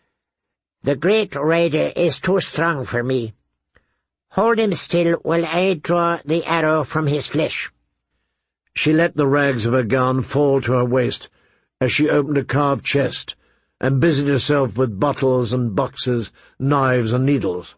"The great rider is too strong for me. Hold him still while I draw the arrow from his flesh." She let the rags of her gown fall to her waist as she opened a carved chest and busied herself with bottles and boxes, knives and needles.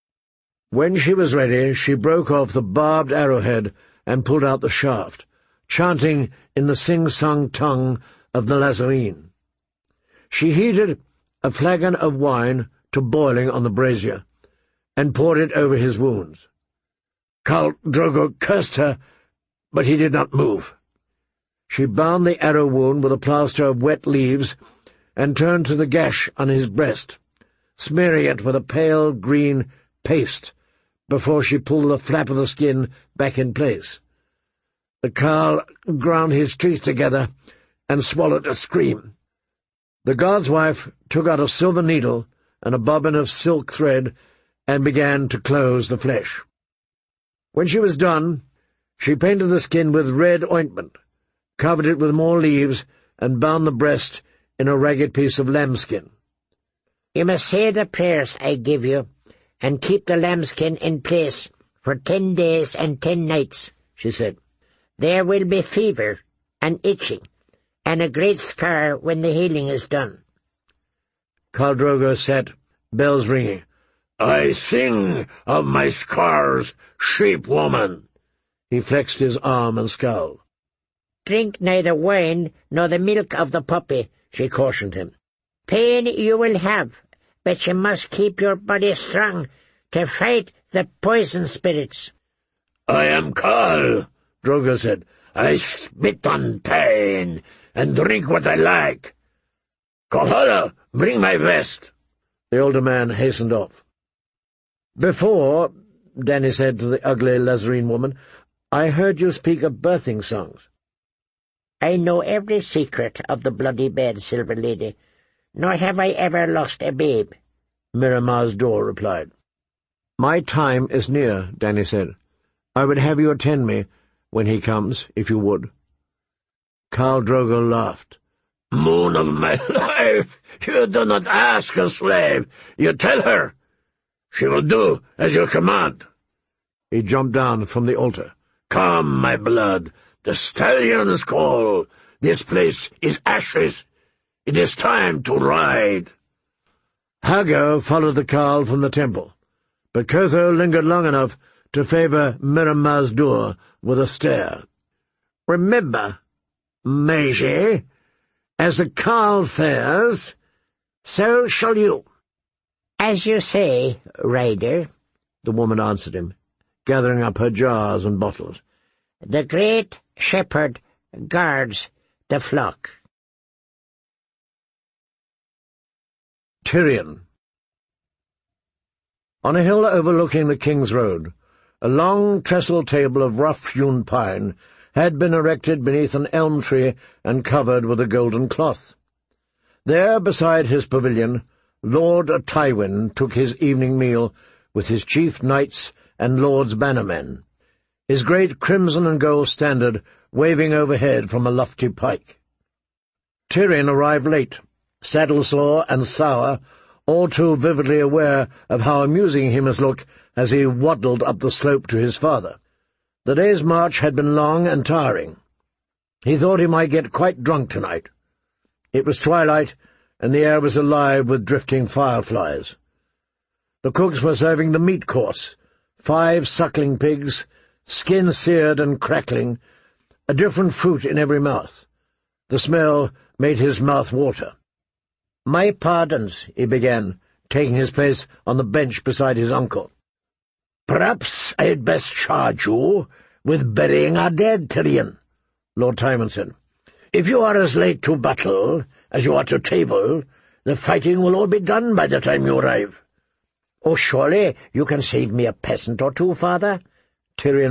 When she was ready, she broke off the barbed arrowhead and pulled out the shaft, chanting in the sing-song tongue of the Lazarene. She heated a flagon of wine to boiling on the brazier and poured it over his wounds. Khal Drogo cursed her, but he did not move. She bound the arrow wound with a plaster of wet leaves and turned to the gash on his breast, smearing it with a pale green paste before she pulled the flap of the skin back in place. The carle ground his teeth together and swallowed a scream. The god's wife took out a silver needle and a bobbin of silk thread and began to close the flesh. When she was done, she painted the skin with red ointment, covered it with more leaves, and bound the breast in a ragged piece of lambskin. "You must say the prayers I give you, and keep the lambskin in place for 10 days and 10 nights, she said. "There will be fever and itching, and a great scar when the healing is done." Khal Drogo sat, bells ringing. "I sing of my scars, sheep-woman." He flexed his arm and scowled. "Drink neither wine nor the milk of the puppy," she cautioned him. "Pain you will have, but you must keep your body strong to fight the poison spirits." "I am Khal," Drogo said. "I spit on pain and drink what I like. Kohala, bring my vest." The older man hastened off. "Before," Danny said to the ugly Lazarene woman, "I heard you speak of birthing songs." "I know every secret of the bloody bed, Silver Lady, nor have I ever lost a babe," Miramar Dor replied. "My time is near," Danny said. "I would have you attend me when he comes, if you would." Khal Drogo laughed. "Moon of my life, you do not ask a slave, you tell her. She will do as you command." He jumped down from the altar. "Come, my blood, the stallions call. This place is ashes. It is time to ride." Hago followed the Khal from the temple, but Kotho lingered long enough to favour Miramar Dor with a stare. "Remember, Meiji, as the Khal fares, so shall you." "As you say, rider," the woman answered him, gathering up her jars and bottles. "The great shepherd guards the flock." Tyrion. On a hill overlooking the King's Road, a long trestle table of rough-hewn pine had been erected beneath an elm tree and covered with a golden cloth. There, beside his pavilion, Lord Tywin took his evening meal with his chief knights and lords' bannermen, his great crimson and gold standard waving overhead from a lofty pike. Tyrion arrived late, saddle-sore and sour, all too vividly aware of how amusing he must look as he waddled up the slope to his father. The day's march had been long and tiring. He thought he might get quite drunk tonight. It was twilight, and the air was alive with drifting fireflies. The cooks were serving the meat course, 5 suckling pigs, skin seared and crackling, a different fruit in every mouth. The smell made his mouth water. "My pardons," he began, taking his place on the bench beside his uncle. "Perhaps I had best charge you with burying our dead, Tyrion," Lord Tywin said. "If you are as late to battle as you are to table, the fighting will all be done by the time you arrive. "Oh, surely you can save me a peasant or two, father?" Tyrion